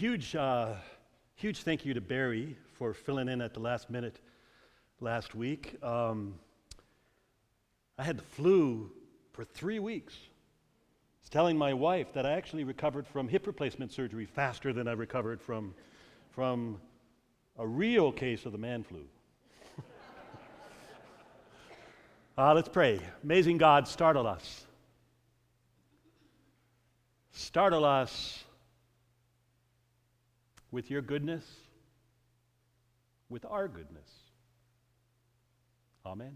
Huge thank you to Barry for filling in at the last minute last week. I had the flu for 3 weeks. I was telling my wife that I actually recovered from hip replacement surgery faster than I recovered from a real case of the man flu. Let's pray. Amazing God, startle us. Startle us with your goodness, with our goodness. Amen.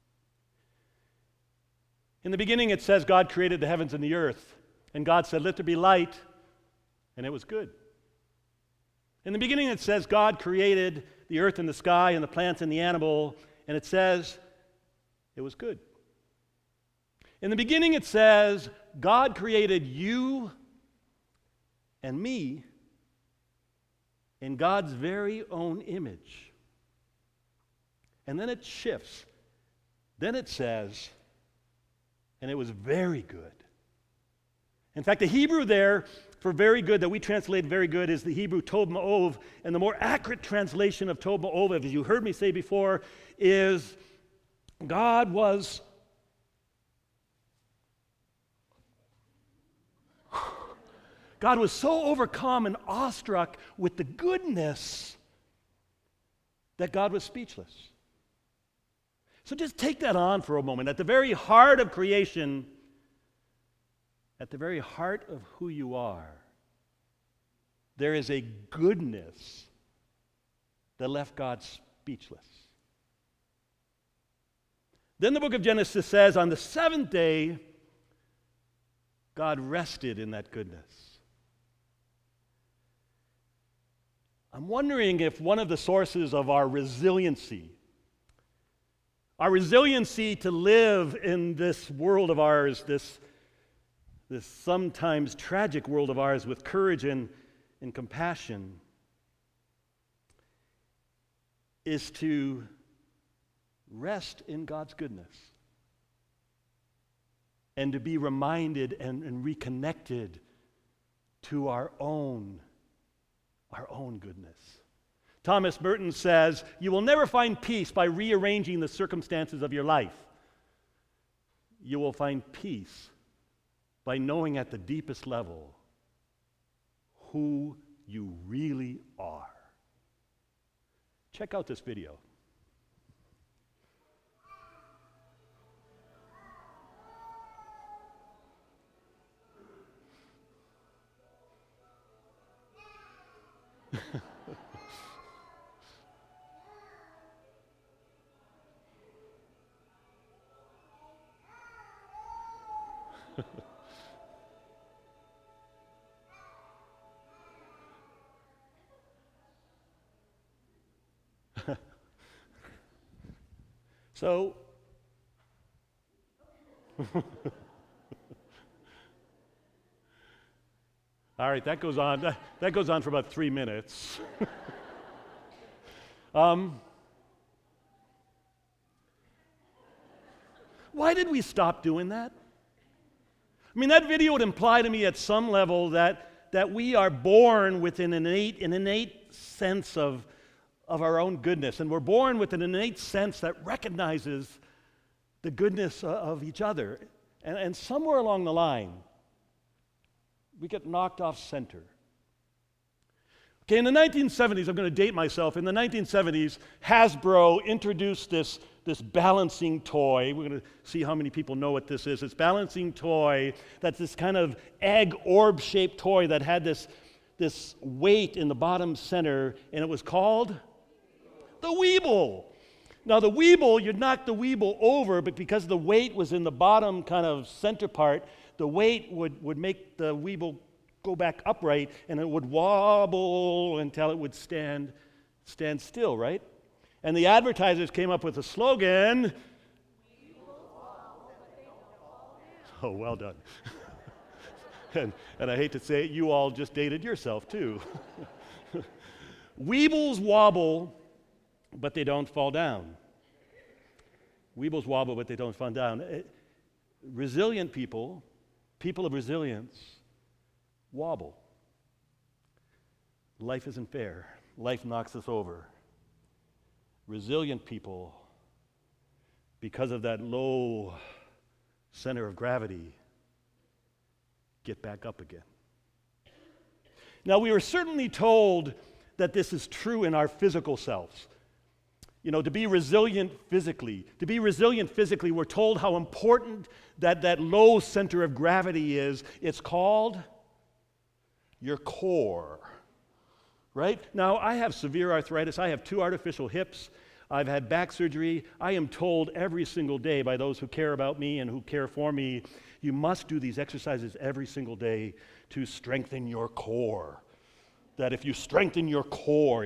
In the beginning it says God created the heavens and the earth, and God said, "Let there be light," and it was good. In the beginning it says God created the earth and the sky and the plants and the animal, and it says it was good. In the beginning it says God created you and me in God's very own image. And then it shifts. Then it says, and it was very good. In fact, the Hebrew there for very good that we translate very good is the Hebrew tov ma'ov, and the more accurate translation of tov ma'ov, as you heard me say before, is God was so overcome and awestruck with the goodness that God was speechless. So just take that on for a moment. At the very heart of creation, at the very heart of who you are, there is a goodness that left God speechless. Then the book of Genesis says, on the seventh day, God rested in that goodness. I'm wondering if one of the sources of our resiliency to live in this world of ours, this sometimes tragic world of ours with courage and compassion, is to rest in God's goodness and to be reminded and reconnected to our own goodness. Thomas Merton says, "You will never find peace by rearranging the circumstances of your life. You will find peace by knowing at the deepest level who you really are." Check out this video. So, all right, that goes on for about 3 minutes. Why did we stop doing that? I mean, that video would imply to me at some level that we are born with an innate sense of our own goodness, and we're born with an innate sense that recognizes the goodness of each other. And somewhere along the line, we get knocked off center. Okay, in the 1970s, I'm going to date myself. In the 1970s, Hasbro introduced this balancing toy. We're going to see how many people know what this is. This balancing toy that's this kind of egg orb-shaped toy that had this weight in the bottom center, and it was called the Weeble. Now the Weeble, you'd knock the Weeble over, but because the weight was in the bottom kind of center part, the weight would make the Weeble go back upright, and it would wobble until it would stand still, right? And the advertisers came up with a slogan. Oh, well done. and I hate to say it, you all just dated yourself too. Weebles wobble, but they don't fall down. Weebles wobble, but they don't fall down. Resilient people of resilience, wobble. life isn't fair. Life knocks us over. Resilient people, because of that low center of gravity, get back up again. Now, we are certainly told that this is true in our physical selves. You know, to be resilient physically, we're told how important that low center of gravity is. It's called your core, right? Now, I have severe arthritis. I have 2 artificial hips. I've had back surgery. I am told every single day by those who care about me and who care for me, you must do these exercises every single day to strengthen your core. That if you strengthen your core,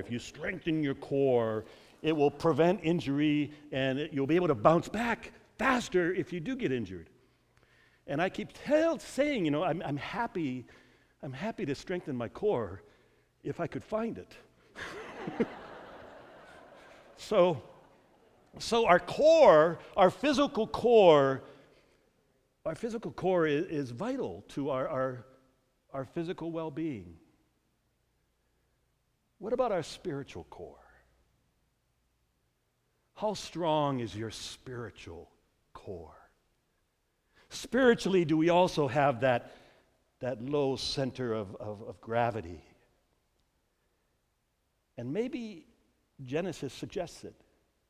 it will prevent injury and you'll be able to bounce back faster if you do get injured. And I keep saying, you know, I'm happy to strengthen my core if I could find it. So our core, our physical core is vital to our physical well-being. What about our spiritual core? How strong is your spiritual core? Spiritually, do we also have that low center of gravity? And maybe Genesis suggests it.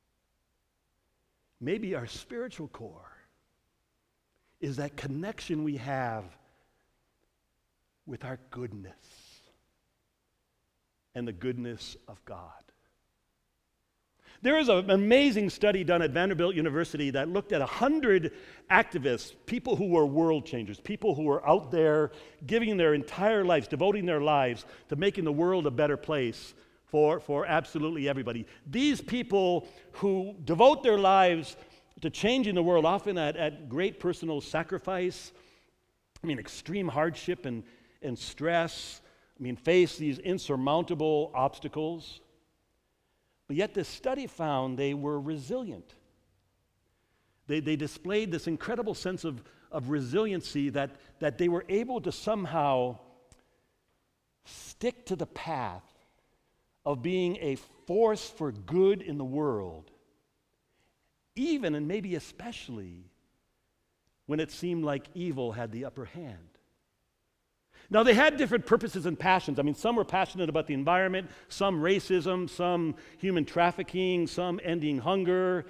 Maybe our spiritual core is that connection we have with our goodness and the goodness of God. There is an amazing study done at Vanderbilt University that looked at 100 activists, people who were world changers, people who were out there giving their entire lives, devoting their lives to making the world a better place for absolutely everybody. These people who devote their lives to changing the world, often at great personal sacrifice, extreme hardship and stress, face these insurmountable obstacles. But yet this study found they were resilient. They displayed this incredible sense of resiliency that they were able to somehow stick to the path of being a force for good in the world, even and maybe especially when it seemed like evil had the upper hand. Now, they had different purposes and passions. Some were passionate about the environment, some racism, some human trafficking, some ending hunger.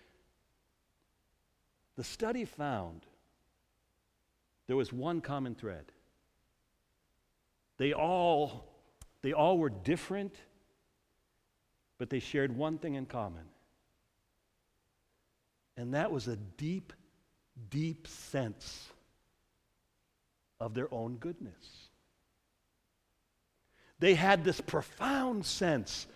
The study found there was one common thread. They all were different, but they shared one thing in common. And that was a deep, deep sense of their own goodness. They had this profound sense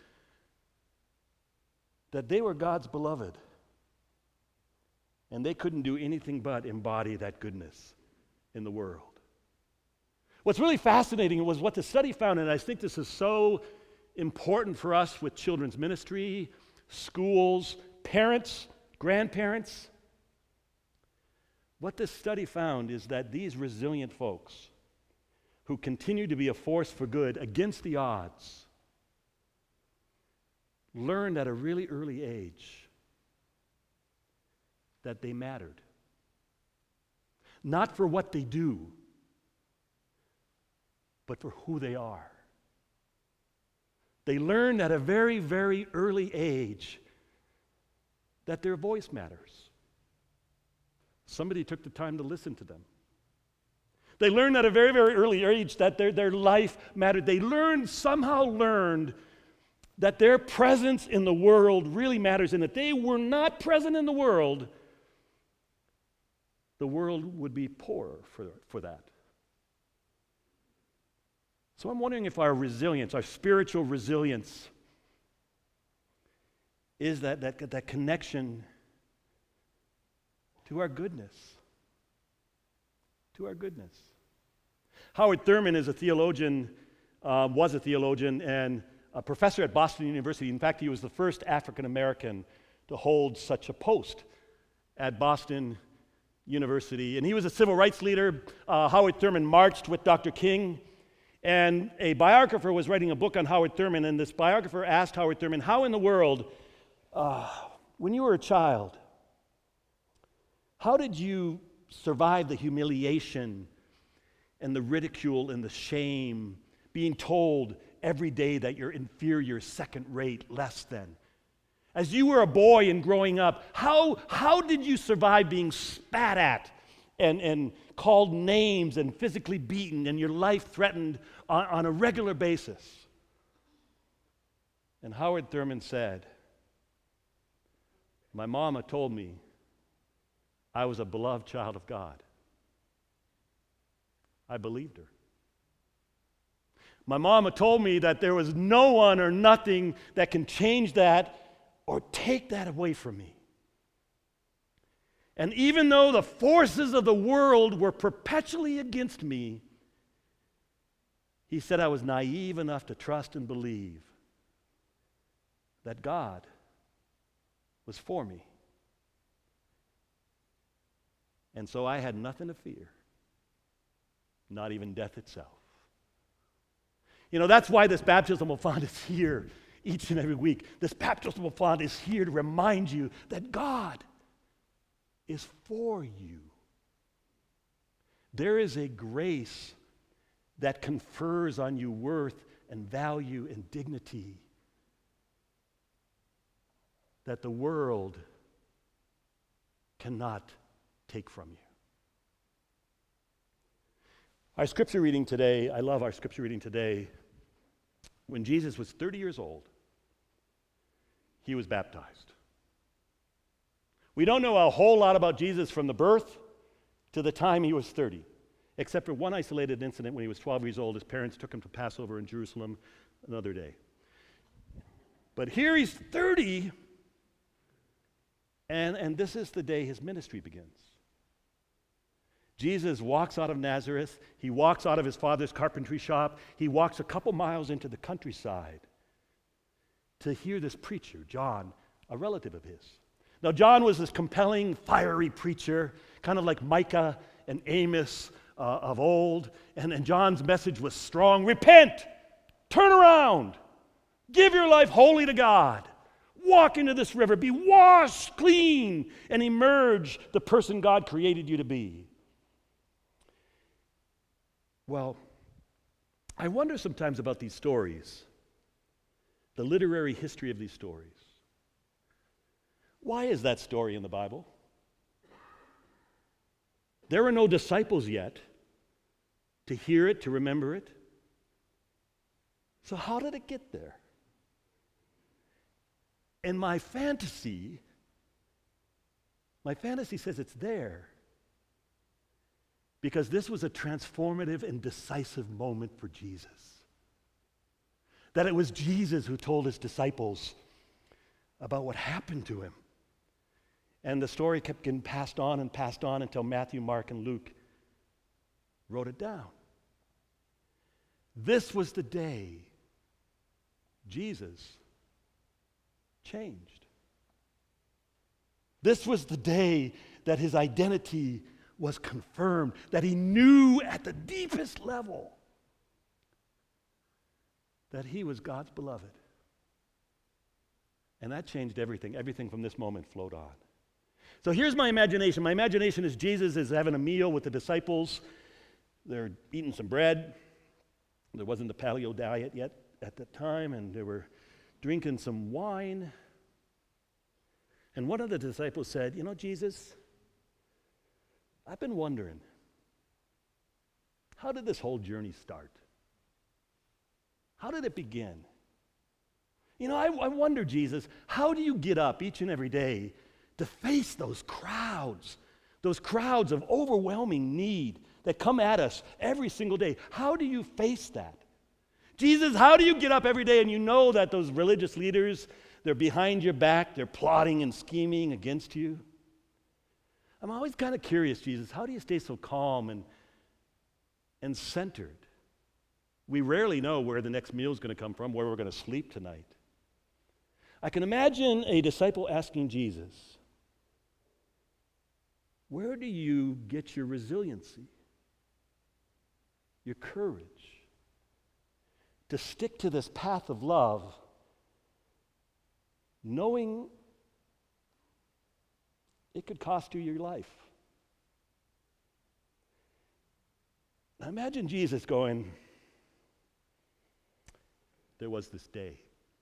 that they were God's beloved, and they couldn't do anything but embody that goodness in the world. What's really fascinating was what the study found, and I think this is so important for us with children's ministry, schools, parents, grandparents. What this study found is that these resilient folks who continue to be a force for good against the odds learned at a really early age that they mattered. Not for what they do, but for who they are. They learned at a very, very early age that their voice matters. Somebody took the time to listen to them. They learned at a very, very early age that their life mattered. They somehow learned that their presence in the world really matters, and that they were not present in the world would be poorer for that. So I'm wondering if our resilience, our spiritual resilience, is that connection to our goodness. To our goodness. Howard Thurman is a theologian, was a theologian, and a professor at Boston University. In fact, he was the first African American to hold such a post at Boston University. And he was a civil rights leader. Howard Thurman marched with Dr. King And a biographer was writing a book on Howard Thurman, and this biographer asked Howard Thurman, how in the world, when you were a child, how did you survive the humiliation and the ridicule and the shame, being told every day that you're inferior, second rate, less than? As you were a boy and growing up, how did you survive being spat at and called names and physically beaten and your life threatened on a regular basis? And Howard Thurman said, my mama told me I was a beloved child of God. I believed her. My mama told me that there was no one or nothing that can change that or take that away from me. And even though the forces of the world were perpetually against me, he said I was naive enough to trust and believe that God was for me. And so I had nothing to fear, not even death itself. You know, that's why this baptismal font is here each and every week. This baptismal font is here to remind you that God is for you. There is a grace that confers on you worth and value and dignity that the world cannot take from you. Our scripture reading today, I love our scripture reading today. When Jesus was 30 years old, he was baptized. We don't know a whole lot about Jesus from the birth to the time he was 30, except for one isolated incident when he was 12 years old. His parents took him to Passover in Jerusalem another day. But here he's 30, and this is the day his ministry begins. Jesus walks out of Nazareth. He walks out of his father's carpentry shop. He walks a couple miles into the countryside to hear this preacher, John, a relative of his. Now, John was this compelling, fiery preacher, kind of like Micah and Amos of old. And John's message was strong. Repent! Turn around! Give your life wholly to God. Walk into this river. Be washed clean and emerge the person God created you to be. Well, I wonder sometimes about these stories, the literary history of these stories. Why is that story in the Bible? There were no disciples yet to hear it, to remember it. So how did it get there? And my fantasy says it's there because this was a transformative and decisive moment for Jesus. That it was Jesus who told his disciples about what happened to him. And the story kept getting passed on until Matthew, Mark, and Luke wrote it down. This was the day Jesus changed. This was the day that his identity was confirmed, that he knew at the deepest level that he was God's beloved. And that changed everything. Everything from this moment flowed on. So here's my imagination. My imagination is Jesus is having a meal with the disciples. They're eating some bread. There wasn't the paleo diet yet at that time, and they were drinking some wine. And one of the disciples said, "You know, Jesus, I've been wondering, how did this whole journey start? How did it begin? You know, I wonder, Jesus, how do you get up each and every day to face those crowds of overwhelming need that come at us every single day? How do you face that? Jesus, how do you get up every day and you know that those religious leaders, they're behind your back, they're plotting and scheming against you? I'm always kind of curious, Jesus, how do you stay so calm and centered? We rarely know where the next meal is going to come from, where we're going to sleep tonight. I can imagine a disciple asking Jesus, where do you get your resiliency, your courage, to stick to this path of love, knowing it could cost you your life. Now imagine Jesus going, there was this day.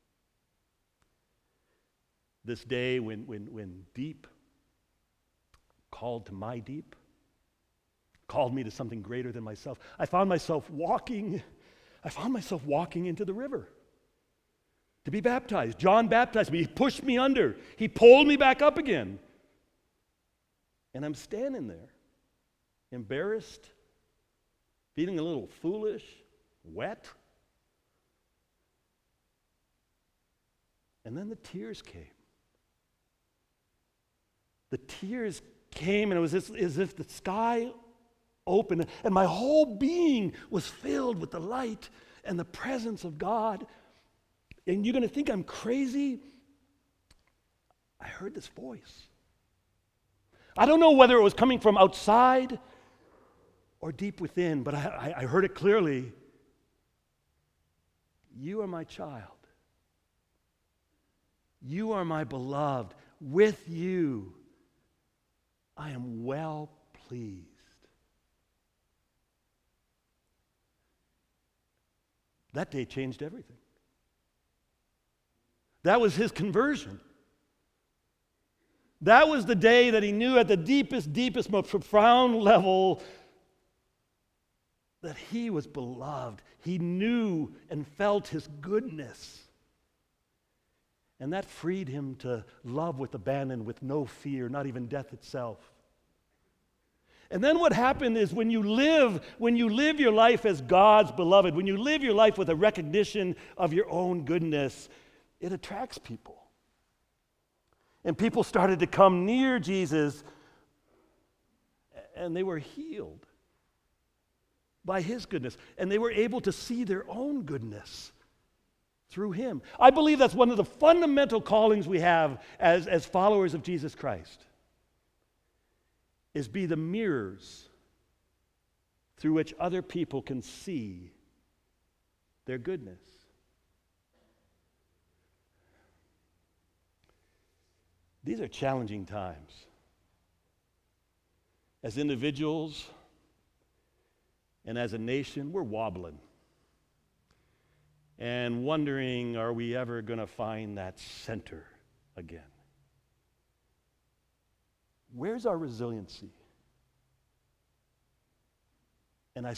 This day when deep called to my deep, called me to something greater than myself. I found myself walking into the river to be baptized. John baptized me. He pushed me under. He pulled me back up again. And I'm standing there, embarrassed, feeling a little foolish, wet. And then the tears came. The tears came, and it was as if the sky opened, and my whole being was filled with the light and the presence of God. And you're going to think I'm crazy. I heard this voice. I don't know whether it was coming from outside or deep within, but I heard it clearly. You are my child. You are my beloved. With you, I am well pleased. That day changed everything. That was his conversion. That was the day that he knew at the deepest, most profound level that he was beloved. He knew and felt his goodness. And that freed him to love with abandon, with no fear, not even death itself. And then what happened is when you live your life as God's beloved, when you live your life with a recognition of your own goodness, it attracts people. And people started to come near Jesus, and they were healed by his goodness. And they were able to see their own goodness through him. I believe that's one of the fundamental callings we have as followers of Jesus Christ, is be the mirrors through which other people can see their goodness. These are challenging times. As individuals and as a nation, we're wobbling and wondering, are we ever going to find that center again? Where's our resiliency? And I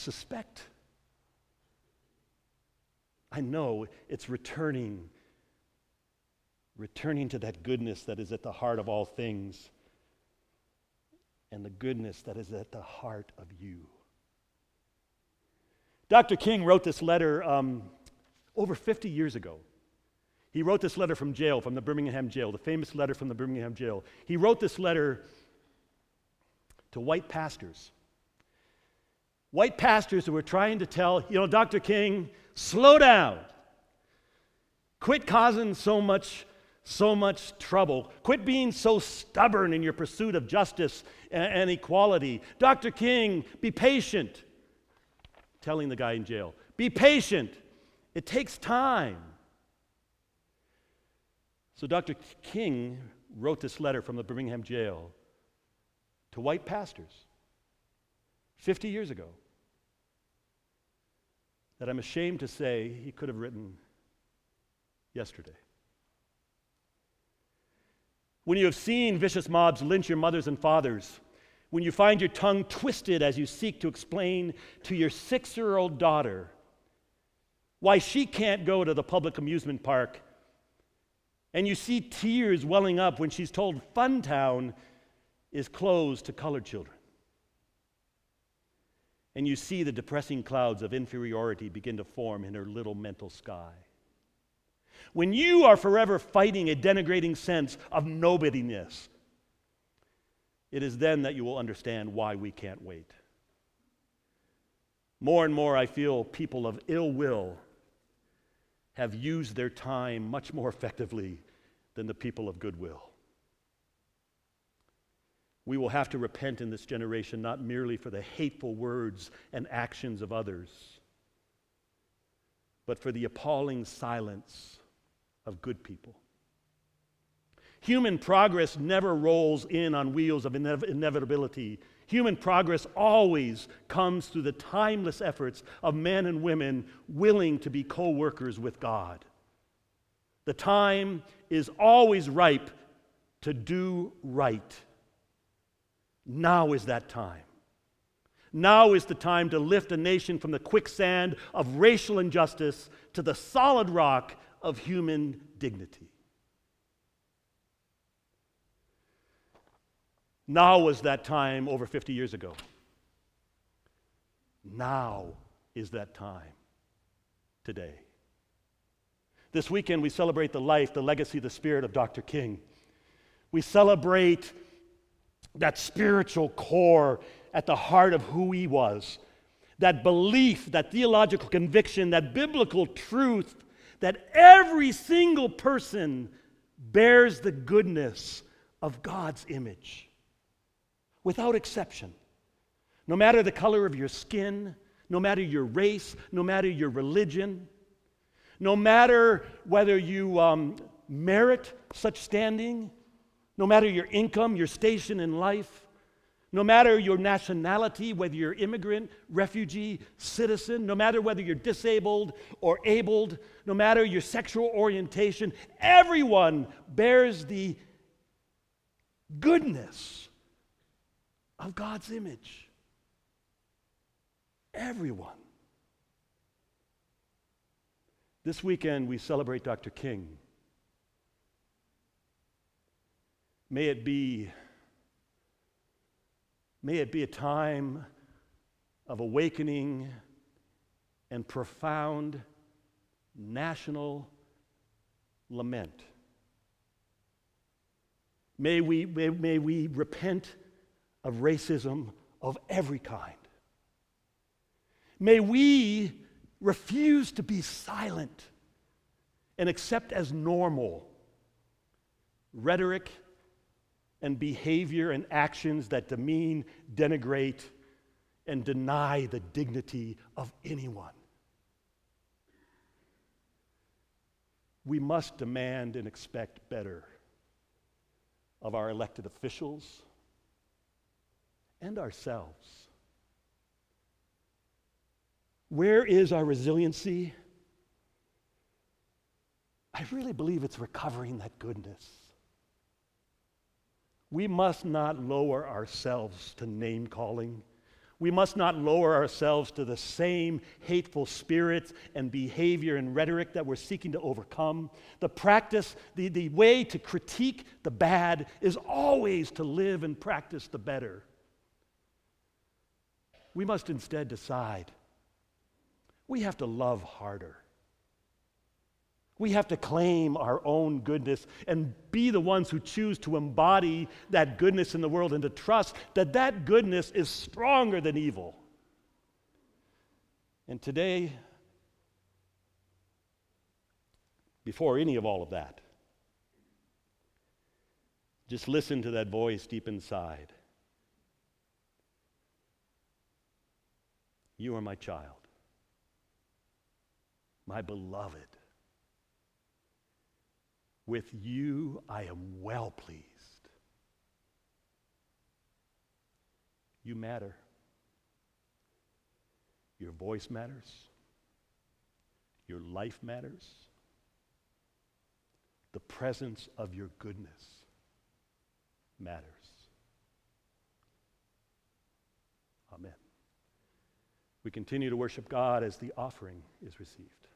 know it's returning to that goodness that is at the heart of all things, and the goodness that is at the heart of you. Dr. King wrote this letter over 50 years ago. He wrote this letter from jail, from the Birmingham jail, the famous letter from the Birmingham jail. He wrote this letter to white pastors. White pastors who were trying to tell, Dr. King, slow down. Quit causing so much trouble. Quit being so stubborn in your pursuit of justice and equality. Dr. King, be patient. Telling the guy in jail, be patient. It takes time. So Dr. King wrote this letter from the Birmingham jail to white pastors 50 years ago that I'm ashamed to say he could have written yesterday. When you have seen vicious mobs lynch your mothers and fathers, when you find your tongue twisted as you seek to explain to your 6-year-old daughter why she can't go to the public amusement park, and you see tears welling up when she's told Funtown is closed to colored children, and you see the depressing clouds of inferiority begin to form in her little mental sky. When you are forever fighting a denigrating sense of nobodiness, it is then that you will understand why we can't wait. More and more I feel people of ill will have used their time much more effectively than the people of goodwill. We will have to repent in this generation, not merely for the hateful words and actions of others, but for the appalling silence of good people. Human progress never rolls in on wheels of inevitability. Human progress always comes through the timeless efforts of men and women willing to be co-workers with God. The time is always ripe to do right. Now is that time. Now is the time to lift a nation from the quicksand of racial injustice to the solid rock of human dignity. Now was that time over 50 years ago. Now is that time today. This weekend we celebrate the life, the legacy, the spirit of Dr. King. We celebrate that spiritual core at the heart of who he was. That belief, that theological conviction, that biblical truth that every single person bears the goodness of God's image. Without exception. No matter the color of your skin, no matter your race, no matter your religion, no matter whether you merit such standing, no matter your income, your station in life, no matter your nationality, whether you're immigrant, refugee, citizen, no matter whether you're disabled or abled, no matter your sexual orientation, everyone bears the goodness of God's image. Everyone. This weekend we celebrate Dr. King. May it be a time of awakening and profound national lament. May we repent of racism of every kind. May we refuse to be silent and accept as normal rhetoric and behavior and actions that demean, denigrate, and deny the dignity of anyone. We must demand and expect better of our elected officials and ourselves. Where is our resiliency? I really believe it's recovering that goodness. We must not lower ourselves to name calling. We must not lower ourselves to the same hateful spirits and behavior and rhetoric that we're seeking to overcome. The practice, the way to critique the bad is always to live and practice the better. We must instead decide we have to love harder. We have to claim our own goodness and be the ones who choose to embody that goodness in the world and to trust that that goodness is stronger than evil. And today, before any of all of that, just listen to that voice deep inside. You are my child, my beloved. With you I am well pleased. You matter. Your voice matters. Your life matters. The presence of your goodness matters. Amen. We continue to worship God as the offering is received.